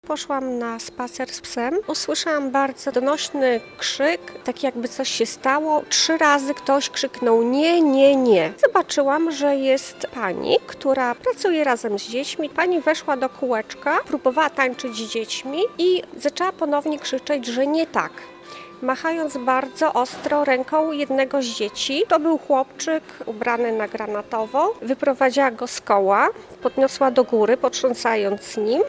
Poszłam na spacer z psem. Usłyszałam bardzo donośny krzyk, tak jakby coś się stało. 3 razy ktoś krzyknął nie, nie, nie. Zobaczyłam, że jest pani, która pracuje razem z dziećmi. Pani weszła do kółeczka, próbowała tańczyć z dziećmi i zaczęła ponownie krzyczeć, że nie tak. Machając bardzo ostro ręką jednego z dzieci. To był chłopczyk ubrany na granatowo. Wyprowadziła go z koła, podniosła do góry, potrząsając nim.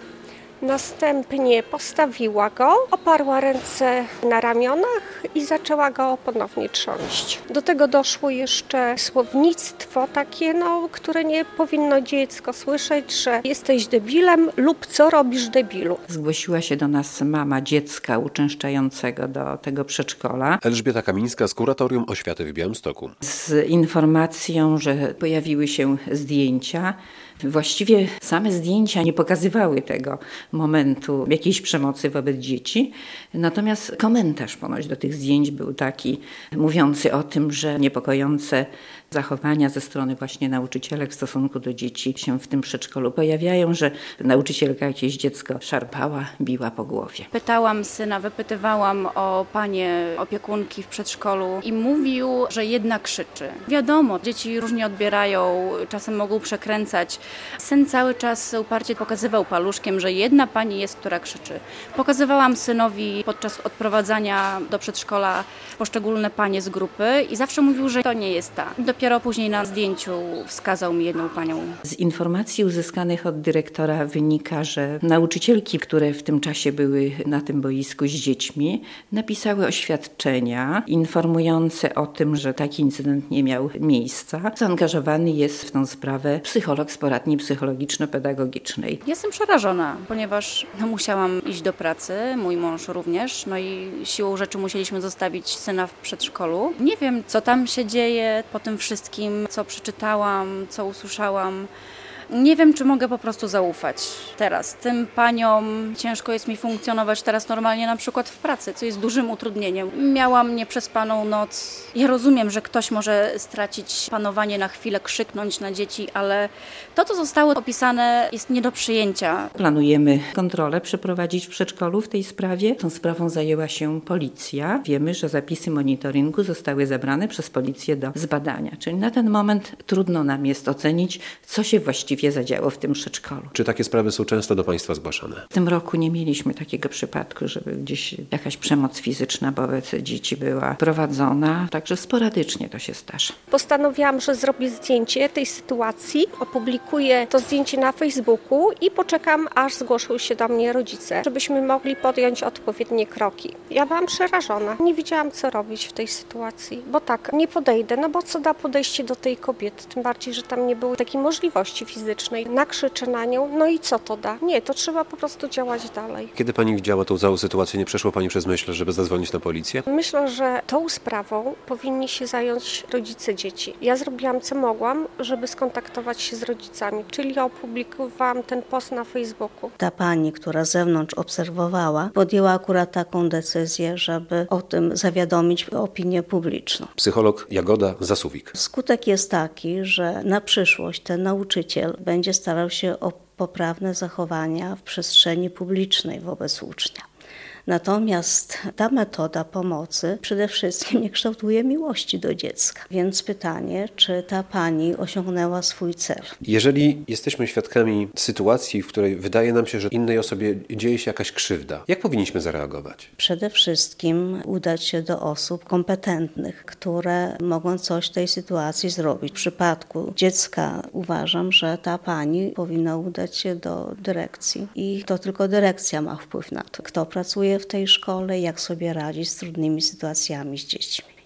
Następnie postawiła go, oparła ręce na ramionach i zaczęła go ponownie trząść. Do tego doszło jeszcze słownictwo takie, które nie powinno dziecko słyszeć, że jesteś debilem lub co robisz debilu. Zgłosiła się do nas mama dziecka uczęszczającego do tego przedszkola. Elżbieta Kamińska z Kuratorium Oświaty w Białymstoku. Z informacją, że pojawiły się zdjęcia. Właściwie same zdjęcia nie pokazywały tego momentu jakiejś przemocy wobec dzieci. Natomiast komentarz ponoć do tych zdjęć był taki, mówiący o tym, że niepokojące zachowania ze strony właśnie nauczycielek w stosunku do dzieci się w tym przedszkolu pojawiają, że nauczycielka jakieś dziecko szarpała, biła po głowie. Pytałam syna, wypytywałam o panie opiekunki w przedszkolu i mówił, że jedna krzyczy. Wiadomo, dzieci różnie odbierają, czasem mogą przekręcać. Syn cały czas uparcie pokazywał paluszkiem, że jedna pani jest, która krzyczy. Pokazywałam synowi podczas odprowadzania do przedszkola poszczególne panie z grupy i zawsze mówił, że to nie jest ta. Dopiero później na zdjęciu wskazał mi jedną panią. Z informacji uzyskanych od dyrektora wynika, że nauczycielki, które w tym czasie były na tym boisku z dziećmi, napisały oświadczenia informujące o tym, że taki incydent nie miał miejsca. Zaangażowany jest w tę sprawę psycholog z poradni psychologiczno-pedagogicznej. Jestem przerażona, ponieważ musiałam iść do pracy, mój mąż również, i siłą rzeczy musieliśmy zostawić syna w przedszkolu. Nie wiem, co tam się dzieje po tym wszystkim, co przeczytałam, co usłyszałam. Nie wiem, czy mogę po prostu zaufać teraz. Tym paniom ciężko jest mi funkcjonować teraz normalnie na przykład w pracy, co jest dużym utrudnieniem. Miałam nieprzespaną noc. Ja rozumiem, że ktoś może stracić panowanie na chwilę, krzyknąć na dzieci, ale to, co zostało opisane, jest nie do przyjęcia. Planujemy kontrolę przeprowadzić w przedszkolu w tej sprawie. Tą sprawą zajęła się policja. Wiemy, że zapisy monitoringu zostały zabrane przez policję do zbadania. Czyli na ten moment trudno nam jest ocenić, co się właściwie zadziało w tym przedszkolu. Czy takie sprawy są często do Państwa zgłaszane? W tym roku nie mieliśmy takiego przypadku, żeby gdzieś jakaś przemoc fizyczna wobec dzieci była prowadzona, także sporadycznie to się zdarza. Postanowiłam, że zrobię zdjęcie tej sytuacji, opublikuję to zdjęcie na Facebooku i poczekam, aż zgłoszą się do mnie rodzice, żebyśmy mogli podjąć odpowiednie kroki. Ja byłam przerażona. Nie wiedziałam, co robić w tej sytuacji, bo tak, nie podejdę, bo co da podejście do tej kobiety, tym bardziej, że tam nie było takiej możliwości fizycznej. Nakrzyczę na nią, i co to da? Nie, to trzeba po prostu działać dalej. Kiedy Pani widziała tą całą sytuację, nie przeszło Pani przez myśl, żeby zadzwonić na policję? Myślę, że tą sprawą powinni się zająć rodzice dzieci. Ja zrobiłam, co mogłam, żeby skontaktować się z rodzicami, czyli opublikowałam ten post na Facebooku. Ta pani, która z zewnątrz obserwowała, podjęła akurat taką decyzję, żeby o tym zawiadomić opinię publiczną. Psycholog Jagoda Zasuwik. Skutek jest taki, że na przyszłość ten nauczyciel będzie starał się o poprawne zachowania w przestrzeni publicznej wobec ucznia. Natomiast ta metoda pomocy przede wszystkim nie kształtuje miłości do dziecka. Więc pytanie, czy ta pani osiągnęła swój cel? Jeżeli jesteśmy świadkami sytuacji, w której wydaje nam się, że innej osobie dzieje się jakaś krzywda, jak powinniśmy zareagować? Przede wszystkim udać się do osób kompetentnych, które mogą coś w tej sytuacji zrobić. W przypadku dziecka uważam, że ta pani powinna udać się do dyrekcji i to tylko dyrekcja ma wpływ na to, kto pracuje w tej szkole, jak sobie radzić z trudnymi sytuacjami z dziećmi.